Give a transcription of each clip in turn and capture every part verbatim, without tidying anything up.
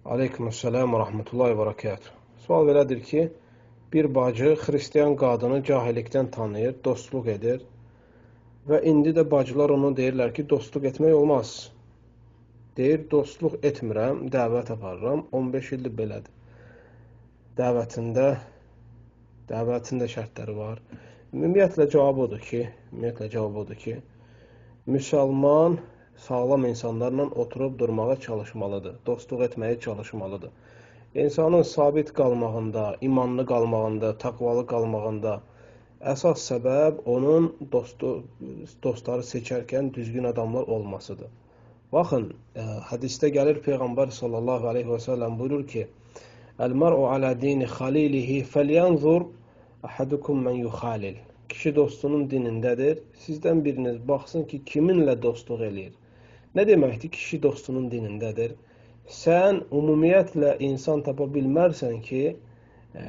Aleykümselam və rahmetullahi və bərəkatuhu. Sual belədir ki, bir bacı xristiyan qadını cahillikdən tanıyır, dostluq edir və indi də bacılar onu deyirlər ki, dostluq etmək olmaz. Deyir, dostluq etmirəm, dəvət aparıram, on beş ildir belədir. Dəvətində, dəvətində şərtləri var. Ümumiyyətlə cavab odur ki, ümumiyyətlə cavab odur ki, müsəlman sağlam insanlarla oturub durmağa çalışmalıdır, dostluq etməyə çalışmalıdır. İnsanın sabit qalmağında, imanlı qalmağında, təqvalı qalmağında əsas səbəb onun dostu, dostları seçərkən düzgün adamlar olmasıdır. Baxın, ə, hədisdə gəlir Peyğəmbər sallallahu aleyhi və səlləm buyurur ki, Əl-mər'u alə dini xalilihi fəlyanzur əhadukum mən yuxalil. Kişi dostunun dinindədir. Sizdən biriniz baxsın ki, kiminlə dostluq eləyir. Nə deməkdir? Kişi dostunun dinindədir. Sən ümumiyyətlə insan tapa bilmərsən ki, e,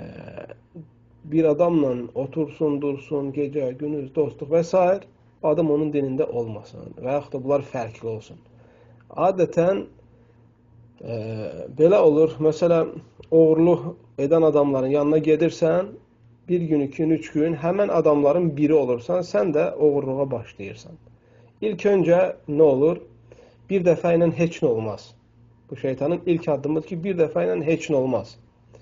bir adamla otursun, dursun, gecə, gündüz, dostluq və s. adam onun dinində olmasın və yaxud da bunlar fərqli olsun. Adətən e, belə olur. Məsələn, oğurluq edən adamların yanına gedirsən, bir gün, iki gün, üç gün həmən adamların biri olursan, sən də oğurluğa başlayırsan. İlk öncə nə olur? Bir dəfə ilə heç nə olmaz. Bu şeytanın ilk addımıdır ki, bir dəfə ilə heç nə olmaz.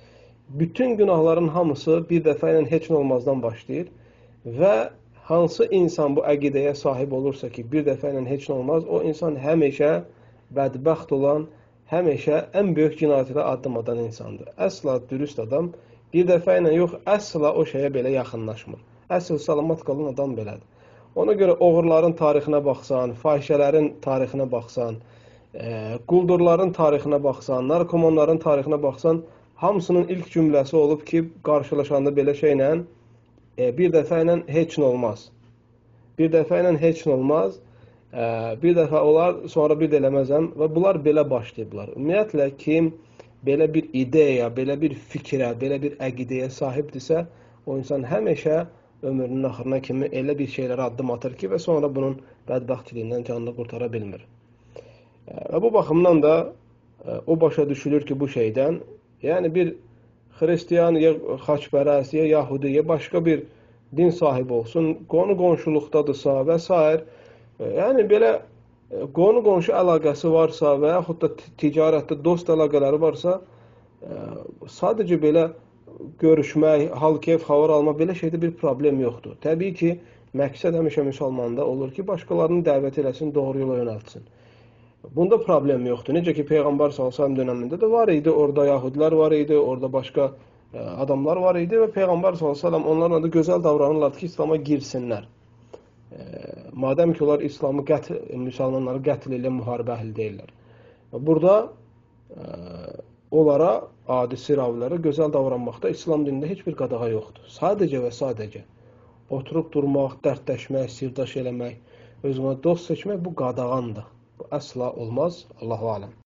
Bütün günahların hamısı bir dəfə ilə heç nə olmazdan başlayır və hansı insan bu əqidəyə sahib olursa ki, bir dəfə ilə heç nə olmaz, o insan həmişə bədbəxt olan, həmişə ən böyük cinayətlə addım atan insandır. Əsla dürüst adam bir dəfə ilə yox, əsla o şeyə belə yaxınlaşmır. Əsl salamat qalan adam belədir. Ona görə oğurların tarixinə baxsan, fahişələrin tarixinə baxsan, e, quldurların tarixinə baxsan, narkomanların tarixinə baxsan, hamısının ilk cümləsi olub ki, qarşılaşanda belə şeylə e, bir dəfə ilə heç nə olmaz. Bir dəfə ilə heç nə olmaz. E, bir dəfə olar, sonra bir də eləməzəm və bunlar belə başlayıblar. Ümumiyyətlə kim belə bir ideya, belə bir fikrə, belə bir əqidəyə sahibdirsə, o insan həmişə ömrünün axırına kimi elə bir şeylərə addım atır ki, və sonra bunun bədbəxtliyindən canını qurtara bilmir. Və bu baxımdan da o başa düşülür ki, bu şeydən, yəni bir xristiyan, ya xaçpərəst, ya yahudi, ya başqa bir din sahibi olsun, qonu qonşuluqdadırsa və s. Yəni belə qonu-qonşu əlaqəsi varsa və yaxud da ticarətdə dost əlaqələri varsa, sadəcə belə görüşmək, hal-keyf, xəbər almaq, belə şeydə bir problem yoxdur. Təbii ki, məqsəd həmişə müsəlmanda olur ki, başqalarını dəvət eləsin, doğru yola yönəltsin. Bunda problem yoxdur. Necə ki, Peyğəmbər sallallahu əleyhi və səlləm dönəmində də var idi, orada yahudilər var idi, orada başqa adamlar var idi və Peyğəmbər sallallahu əleyhi və səlləm onlarla da gözəl davranırlardı ki, İslam'a girsinlər. Madəm ki, onlar İslamı qətl, müsəlmanları qətl ilə müharibə əhli deyirlər. Burada e, onlara, adi siravilərə gözəl davranmaqda İslam dinində heç bir qadağa yoxdur. Sadəcə və sadəcə oturub durmaq, dərdləşmək, sirdaş eləmək, özünə dost seçmək bu qadağandır. Bu əsla olmaz. Allahu aləm.